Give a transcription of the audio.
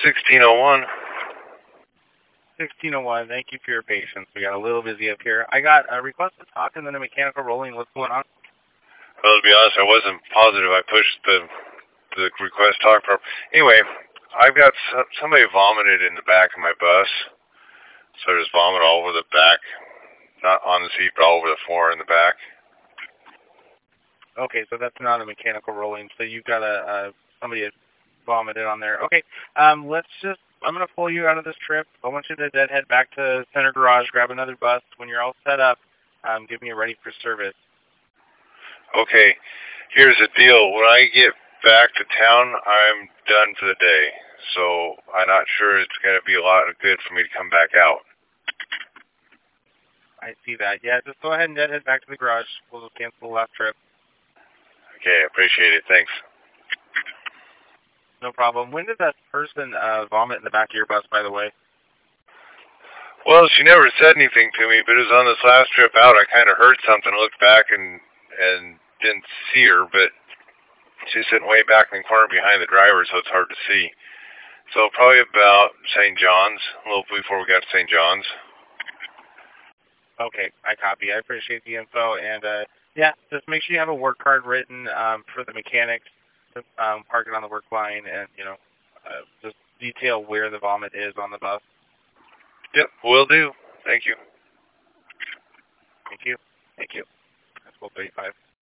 1601. 1601, thank you for your patience. We got a little busy up here. I got a request to talk and then a mechanical rolling. What's going on? Well, to be honest, I wasn't positive. I pushed the request talk for. Anyway, I've got somebody vomited in the back of my bus. So there's vomit all over the back, not on the seat, but all over the floor in the back. Okay, so that's not a mechanical rolling. So you've got somebody vomited on there. Okay, I'm going to pull you out of this trip. I want you to head back to Center Garage, grab another bus. When you're all set up, give me a ready for service. Okay, here's the deal. When I get back to town, I'm done for the day. So I'm not sure it's going to be a lot of good for me to come back out. I see that. Yeah, just go ahead and head back to the garage. We'll cancel the last trip. Okay, I appreciate it. Thanks. No problem. When did that person vomit in the back of your bus, by the way? Well, she never said anything to me, but it was on this last trip out. I kind of heard something, looked back, and didn't see her, but she's sitting way back in the corner behind the driver, so it's hard to see. So probably about St. John's, a little before we got to St. John's. Okay, I copy. I appreciate the info, and yeah, just make sure you have a work card written for the mechanics to park it on the work line, and just detail where the vomit is on the bus. Yep, will do. Thank you. Thank you. Thank you. That's 1235.